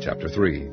Chapter 3.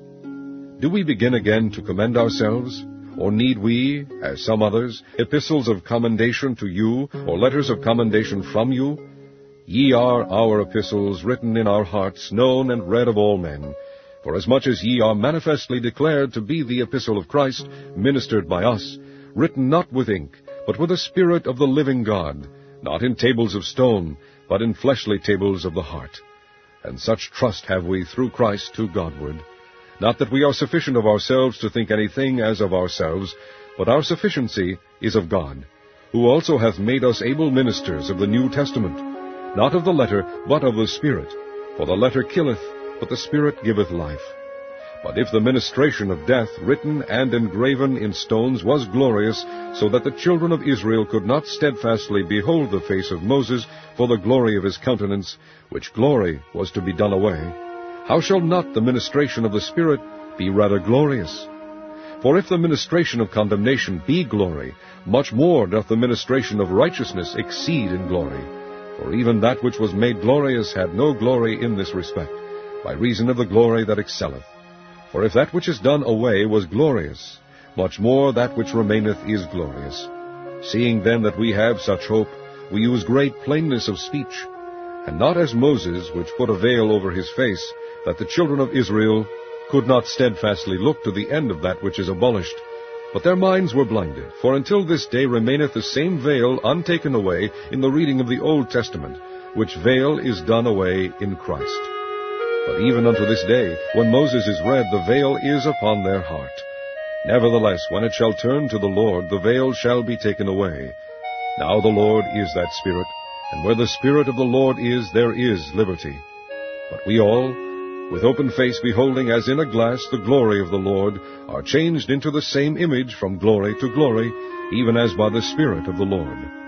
Do we begin again to commend ourselves? Or need we, as some others, epistles of commendation to you, or letters of commendation from you? Ye are our epistles, written in our hearts, known and read of all men. Forasmuch as ye are manifestly declared to be the epistle of Christ, ministered by us, written not with ink, but with the Spirit of the living God, not in tables of stone, but in fleshly tables of the heart. And such trust have we through Christ to Godward. Not that we are sufficient of ourselves to think anything as of ourselves, but our sufficiency is of God, who also hath made us able ministers of the New Testament, not of the letter, but of the Spirit. For the letter killeth, but the Spirit giveth life. But if the ministration of death, written and engraven in stones, was glorious, so that the children of Israel could not steadfastly behold the face of Moses for the glory of his countenance, which glory was to be done away, how shall not the ministration of the Spirit be rather glorious? For if the ministration of condemnation be glory, much more doth the ministration of righteousness exceed in glory. For even that which was made glorious had no glory in this respect, by reason of the glory that excelleth. For if that which is done away was glorious, much more that which remaineth is glorious. Seeing then that we have such hope, we use great plainness of speech, and not as Moses, which put a veil over his face, that the children of Israel could not steadfastly look to the end of that which is abolished. But their minds were blinded, for until this day remaineth the same veil untaken away in the reading of the Old Testament, which veil is done away in Christ. But even unto this day, when Moses is read, the veil is upon their heart. Nevertheless, when it shall turn to the Lord, the veil shall be taken away. Now the Lord is that Spirit, and where the Spirit of the Lord is, there is liberty. But we all, with open face beholding as in a glass the glory of the Lord, are changed into the same image from glory to glory, even as by the Spirit of the Lord.